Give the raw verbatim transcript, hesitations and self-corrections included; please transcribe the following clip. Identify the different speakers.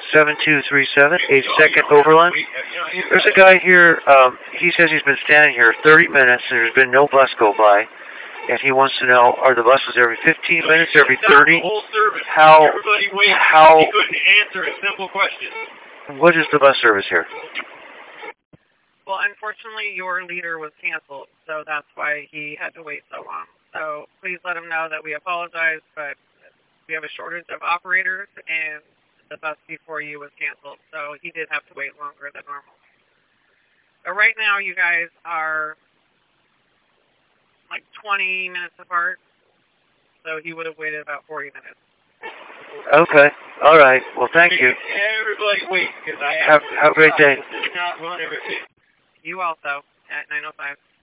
Speaker 1: seven two three seven, eighty-second Overland. There's a guy here, um, he says he's been standing here thirty minutes and there's been no bus go by. And he wants to know, are the buses every fifteen minutes, every thirty?
Speaker 2: Whole service.
Speaker 1: How,
Speaker 2: Everybody waited.
Speaker 1: how,
Speaker 2: He couldn't answer a simple question.
Speaker 1: what is the bus service here?
Speaker 3: Well, unfortunately, your leader was canceled, so that's why he had to wait so long. So please let him know that we apologize, but we have a shortage of operators, and the bus before you was canceled, so he did have to wait longer than normal. But right now, you guys are like twenty minutes apart, so he would have waited about forty minutes.
Speaker 1: Okay. All right. Well, thank you.
Speaker 2: Everybody wait, because I
Speaker 1: have, have a great day.
Speaker 2: Not run everything.
Speaker 3: You also, at nine oh five.